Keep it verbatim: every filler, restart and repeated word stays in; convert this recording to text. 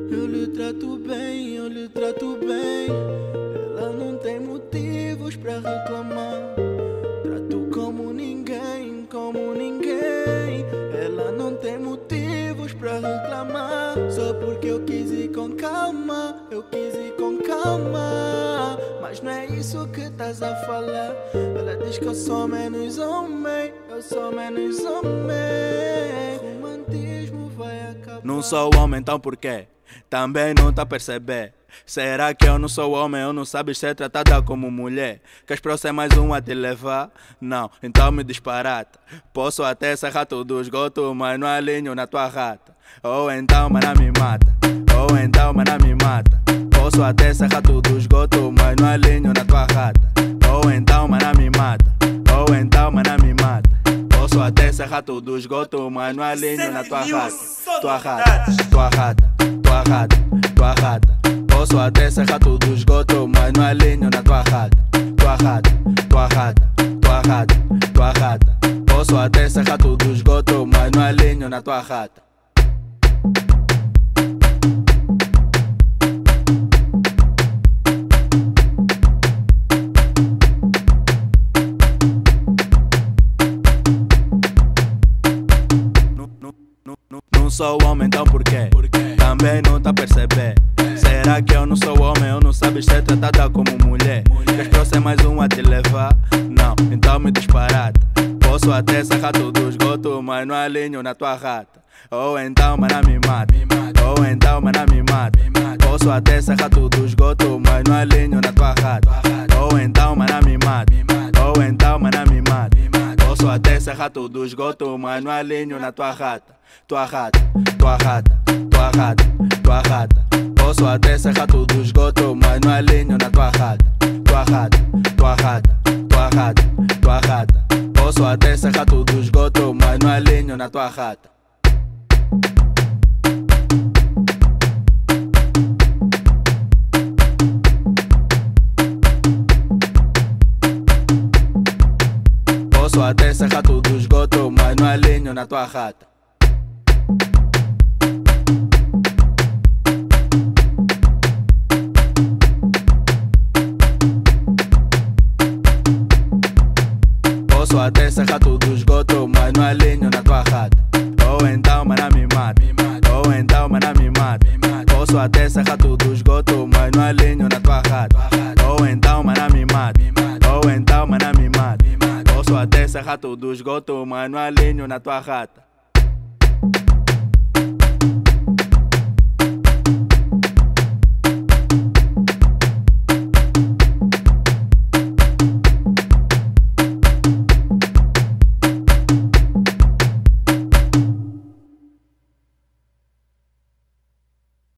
Eu lhe trato bem, eu lhe trato bem. Ela não tem motivos pra reclamar. Trato como ninguém, como ninguém. Ela não tem motivos pra reclamar. Só porque eu quis ir com calma, eu quis ir com calma. Mas não é isso que estás a falar. Ela diz que eu sou menos homem, eu sou menos homem. Romantismo vai acabar. Não sou homem, então por quê? Também não tá a perceber. Será que eu não sou homem ou não sabes ser tratada como mulher? Queres pra eu ser mais um a te levar? Não, então me disparata. Posso até ser rato do esgoto, mas não alinho na tua rata. Ou então, mana, me mata. Ou então, mana, me mata. Posso até ser rato do esgoto, mas não alinho na tua rata. Ou então, mana, me mata. Ou então, mana, me mata. Posso até ser rato do esgoto, mas não alinho na tua rata. Tua rata, tua rata, tua rata, tua rata. Posso até ser rato do esgoto, mas não alinho na tua rata. Tua rata, tua rata, tua rata, tua rata. Posso até ser rato do esgoto, mas não alinho na tua rata. Não sou homem, então por quê? Também não tá a perceber. Será que eu não sou homem ou não sabes ser tratada como mulher? Queres pra eu ser mais um a te levar? Não, então me disparata. Posso até ser rato do esgoto, mas não alinho na tua rata. Ou então, mana, me mata. Ou então, mana, me mata. Posso até ser rato do esgoto, mas não alinho na tua rata. Ou então, mana, me mata. Ou então, mana, me mata. Posso até ser rato do esgoto, mas não alinho na tua rata. Tua rata, tua rata, tua rata, tua rata. Posso até ser rato do esgoto, mas não alinho na tua rata. Tua rata, tua rata, tua rata, tua rata. Posso até ser rato do esgoto, mas não alinho na tua rata. Posso até ser rato do esgoto, mas não alinho na tua rata. Posso até ser rato do esgoto, mas não alinho na tua rata. Ou então, mana, me mata. Ou então, mana, me mata. Posso até ser rato do esgoto, mas não alinho na tua rata. Ou então, mana, me mata. Ou então, mana, me mata. Posso até ser rato do esgoto, mas não alinho na tua rata.